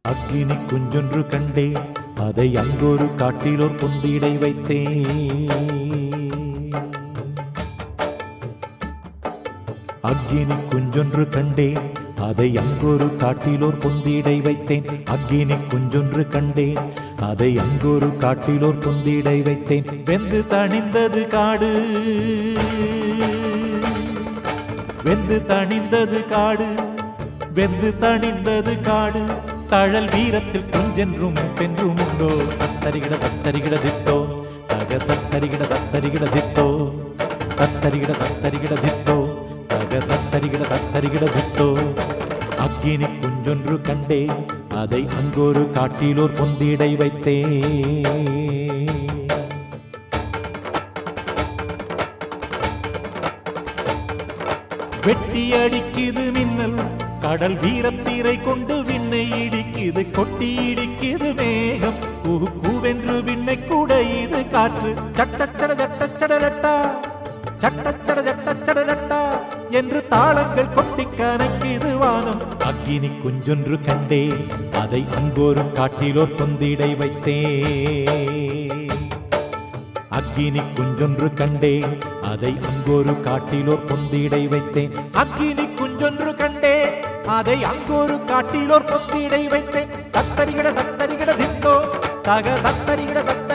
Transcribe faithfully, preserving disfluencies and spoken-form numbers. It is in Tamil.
அக்கினி குஞ்சொன்று கண்டேன், அதை அங்கொரு காட்டிலோர் பொந்திடை வைத்தேன். அக்கினி குஞ்சொன்று கண்டேன், அதை அங்கொரு காட்டிலோர் பொந்திடை வைத்தேன். அக்கினி குஞ்சொன்று கண்டேன், அதை அங்கொரு காட்டிலோர் பொந்திடை வைத்தேன். வெந்து தணிந்தது காடு, வெந்து தணிந்தது காடு, வெந்து தணிந்தது காடு. தழல் வீரத்தில் குஞ்சென்றும் பென்றும் உண்டோ. தத்தரிகிட தத்தரிகிட தித்தோ, தக தத்தரிகிட தத்தரிகிட தித்தோ, தத்தரிகிட தத்தரிகிட தித்தோ, தக தத்தரிகிட தத்தரிகிட தித்தோ. அக்கினி குஞ்சொன்று கண்டேன், அதை அங்கொரு காட்டிலோர் பொந்திடை வைத்தேன். வெட்டி அடிக்குது மின்னல், கடல் வீரத்தீரை கொண்டு விண்ணை இடிக்குது. கொட்டி இடிக்குது மேகம், கூ கூவென்று விண்ணை கூட இது காற்று. சட்டச்சட சட்டச்சடலட்டா, சட்டச்சட சட்டச்சடலட்டா என்று தாளங்கள் கொட்டி கணக்கிது வானம். அக்கினி குஞ்சொன்று கண்டேன், அதை அங்கொரு காட்டிலோர் பொந்திடை வைத்தேன். அக்கினி குஞ்சொன்று கண்டேன், அதை அங்கொரு காட்டிலோர் பொந்திடை வைத்தேன். அக்கினி குஞ்சொன்று கண்டேன், அதை அங்கொரு காட்டிலோர் பொந்திடை வைத்தேன். தத்தரிகிட தத்தரிகிட தித்தோ, தக தத்தரிகிட தத்த